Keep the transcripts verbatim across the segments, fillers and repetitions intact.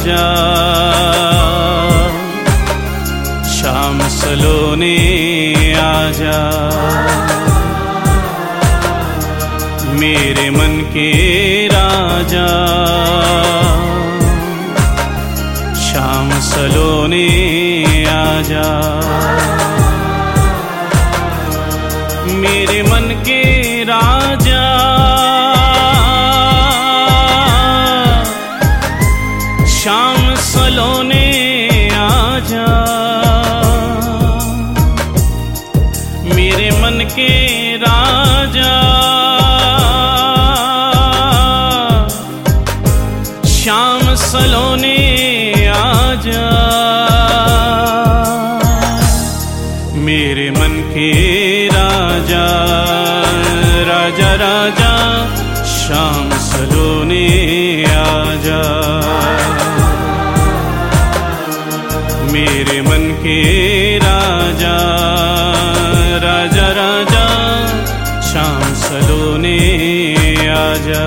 राजा, शाम सलोने आजा, मेरे मन के राजा, शाम सलोने आजा, मेरे मन के राजा, शाम सलोने आजा, मेरे मन के राजा, शाम सलोने आजा, मेरे मन के राजा, राजा राजा, शाम सलोने आजा, मेरे मन के राजा, राजा राजा, शाम सलोने आजा।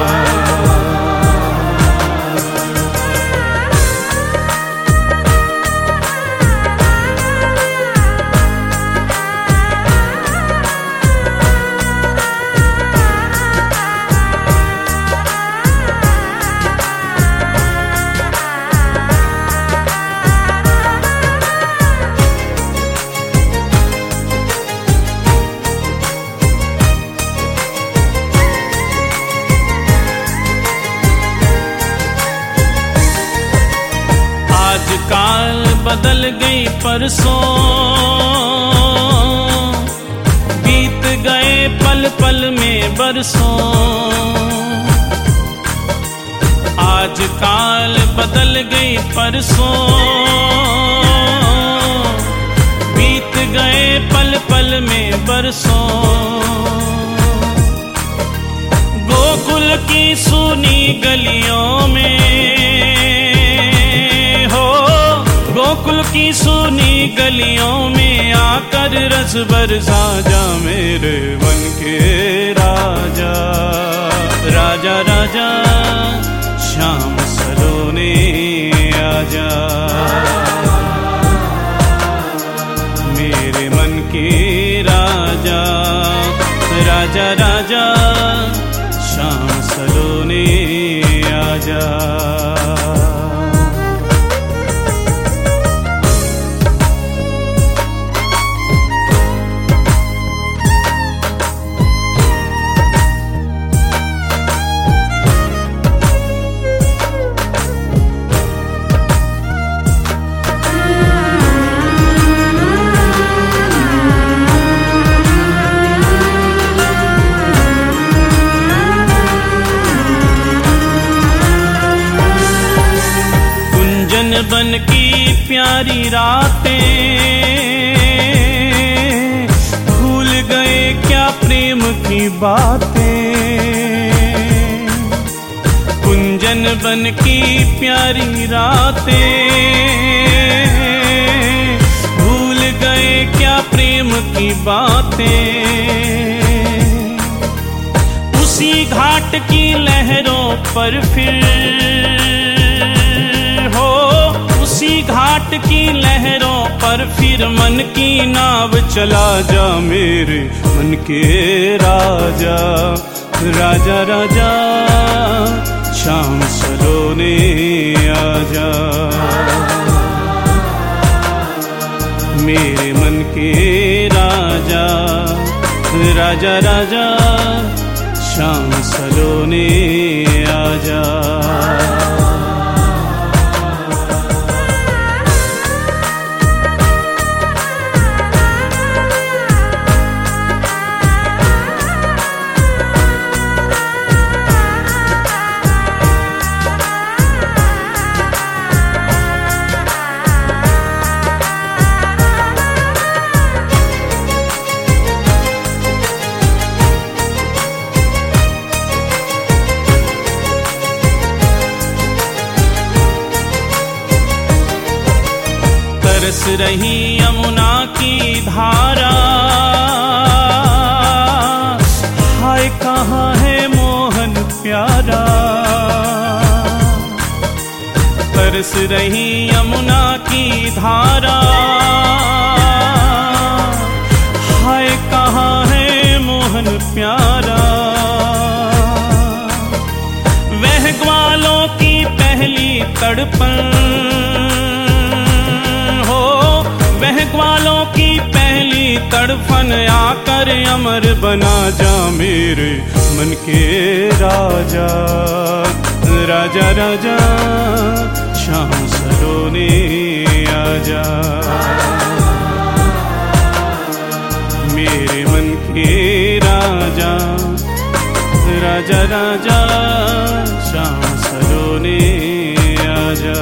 काल बदल गई परसों, बीत गए पल पल में बरसों, आज काल बदल गई परसों, बीत गए पल पल में बरसों, गोकुल की सूनी गलियों में, गोकुल की सूनी गलियों में आकर रस बरसा जा, मेरे मन के राजा, राजा राजा, शाम सलोने आजा, मेरे मन के राजा, राजा राजा, शाम सलोने आजा। बन की प्यारी रातें, भूल गए क्या प्रेम की बातें, कुंजन बन की प्यारी रातें, भूल गए क्या प्रेम की बातें, उसी घाट की लहरों पर फिर उसी घाट की लहरों पर फिर मन की नाव चला जा, मेरे मन के राजा, राजा राजा, शाम सलोने आजा, मेरे मन के राजा, राजा राजा, शाम सलोने आजा। बरस रही यमुना की धारा, हाय कहाँ है मोहन प्यारा। बरस रही यमुना की धारा। हाय कहाँ है मोहन प्यारा, वह ग्वालों की पहली तड़पन हो, वह ग्वालों की पहली तड़पन आकर अमर बना जा मेरे मन के राजा। राजा राजा शाम सलोने आजा, मेरे मन के राजा। राजा राजा शाम सलोने आजा।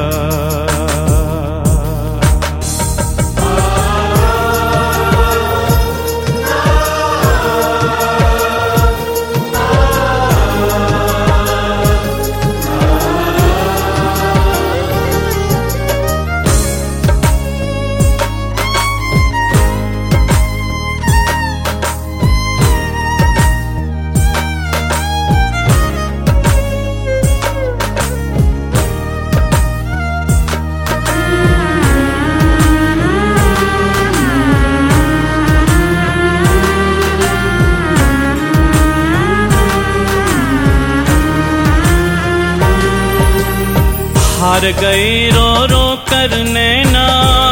हार गए रो रो कर नैना,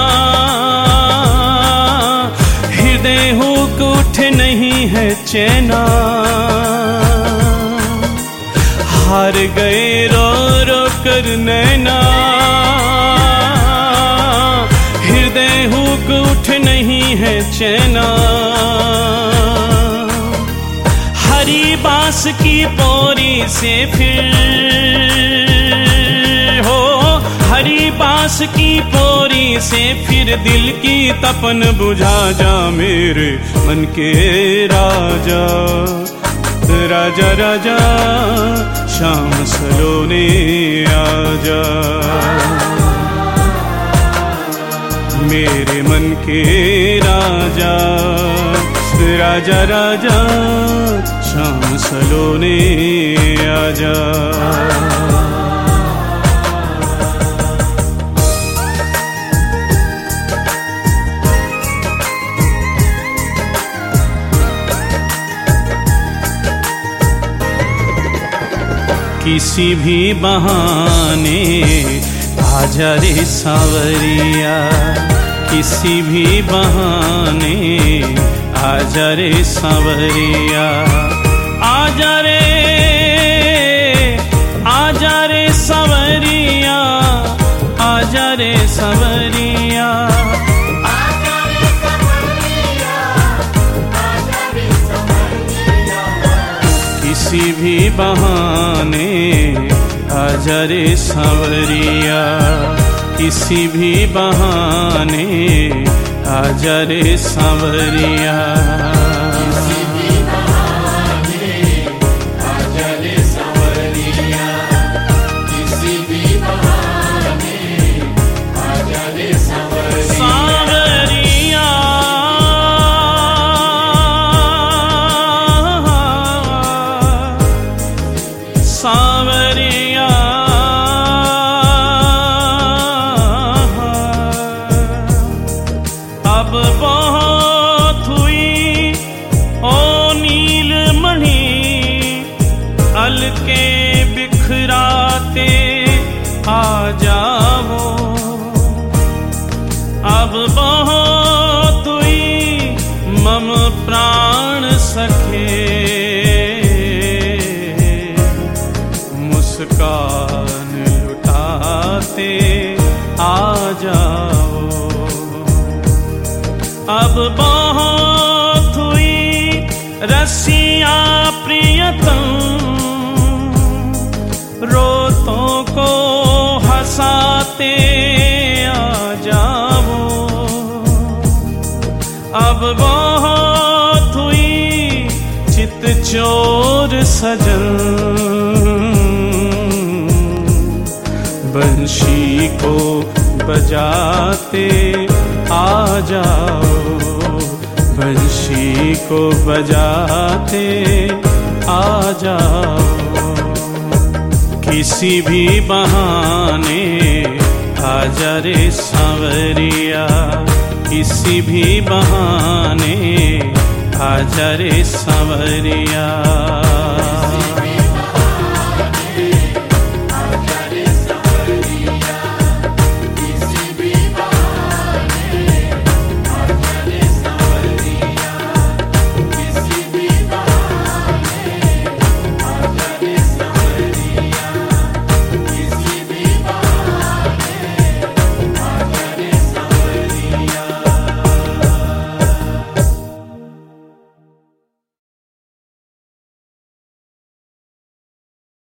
हृदय हुक उठ नहीं है चैना। हार गए रो रो कर नैना, हृदय हुक उठ नहीं है चैना। हरी बांस की पोरी से फिर हो, हरी बांस की पोरी से फिर दिल की तपन बुझा जा मेरे मन के राजा। राजा राजा शाम सलोने आजा, मेरे मन के राजा। राजा राजा शाम सलोने आजा। किसी भी बहाने आजा रे सांवरिया, किसी भी बहाने आजा रे सांवरिया। आजा रे आजा रे सांवरिया, आजा रे सांवरिया। किसी भी बहाने आजा रे सांवरिया, किसी भी बहाने आजा रे सांवरिया। सांवरिया अब बहुत हुई ओ नीलमणि, अलके बिखराते आ जाओ। अब बहुत हुई मम प्राण सखे, मुस्कान लुटाते आ जाओ। अब बहुत हुई रसिया प्रियतम, रोतों को हंसाते आ जाओ। अब बहुत हुई चित चोर सजन, बंशी को बजाते आ जाओ। बंशी को बजाते आ जाओ। किसी भी बहाने आजा रे सांवरिया किसी भी बहाने आजा रे सांवरिया।